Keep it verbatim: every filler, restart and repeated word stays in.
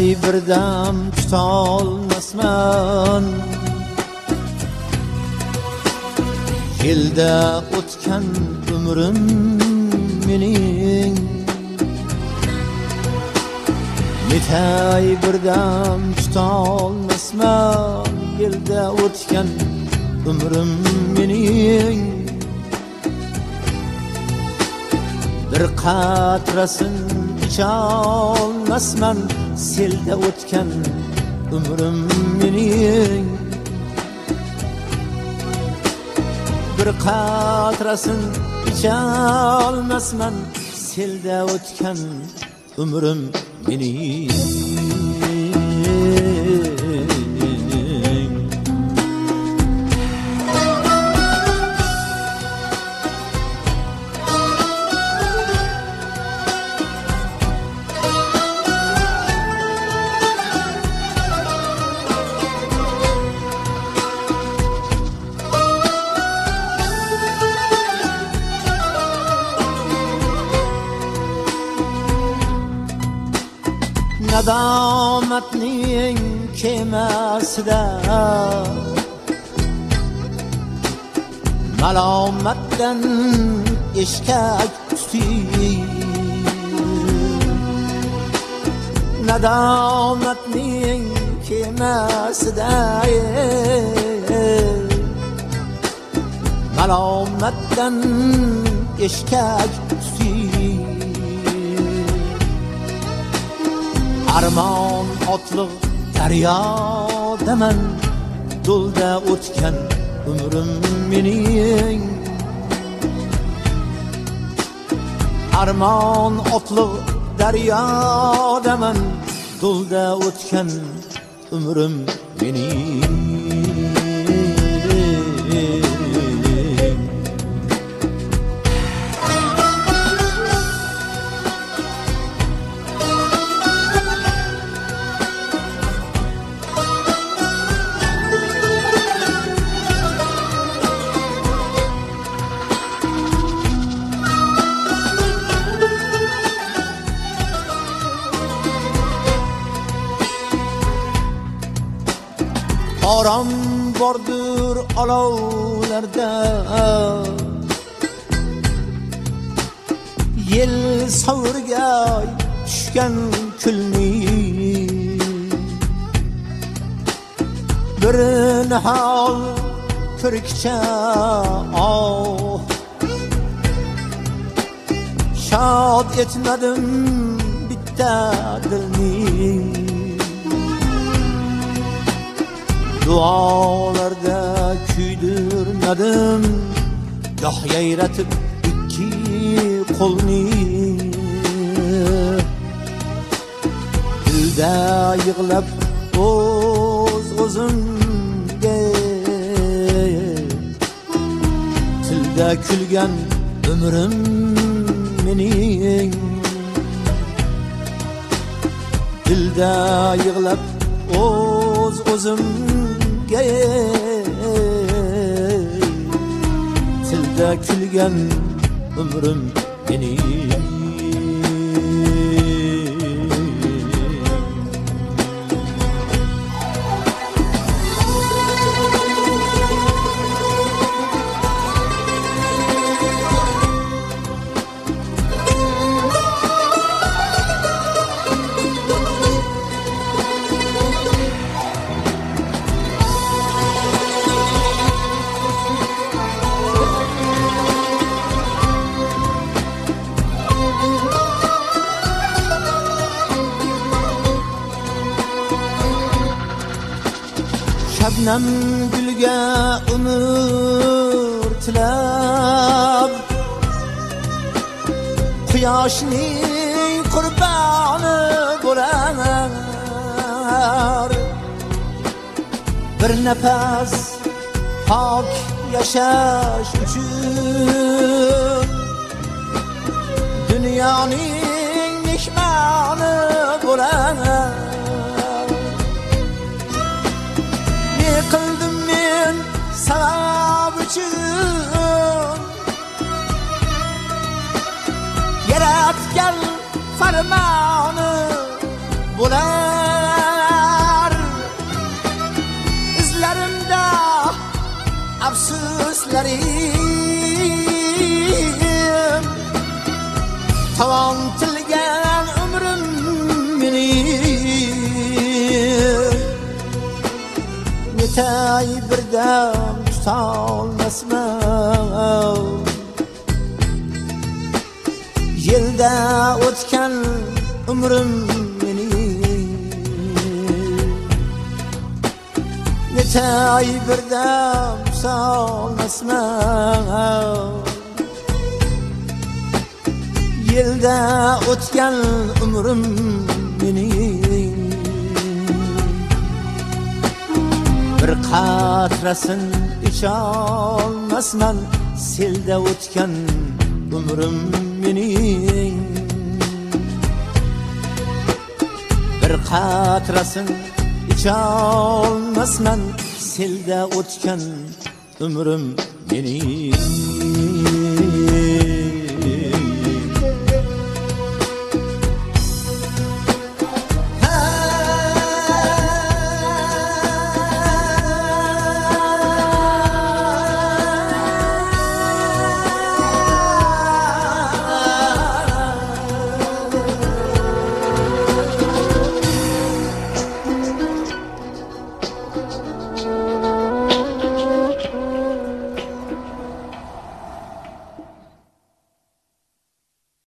Bitay birdam tutolmasman. Yilda o'tgan umrim mening, bitay birdam tutolmasman. Yilda o'tgan umrim mening, bir qatrasin icholmasman. Selda o'tgan umrim mening, bir qatrasin icholmasman. Selda o'tgan umrim mening. Nadomatning kemasida malomatdan eshkak tutib, nadomatning kemasida malomatdan eshkak tutib, armon otliq daryodaman. Do'lda o'tgan umrim mening, armon otliq daryodaman. Do'lda o'tgan umrim mening. Orom bordur olovlarda, yel sovurgay tushgan kulni. Bir nihol ko'rikcha oh, shod etmadim bitta dilni. Dualarda kuydirmadim, goh yayratib ikki qo'lni. Dilda yig'lab o'z o'zimga, tilda kulgan umrim mening. Dilda yig'lab o'z o'zimga, tilda kulgan umrim mening. Shabnam gulga umr tilab, quyoshning qurboni bo'lar. Bir nafas pok yashash uchun dunyoning mehmoni bo'lar. Qildim men savab uchun, yaratgan farmoni bo'lar. so'zlarim Tavan tilgan umrim mening Netay birdam tutolmasman Yelda o'tgan umrim mening Netay birdam tutolmasman Yelda o'tgan umrim mening Bir qatrasin icholmasman selda o'tgan umrim mening Bir qatrasin icholmasman selda o'tgan umrim mening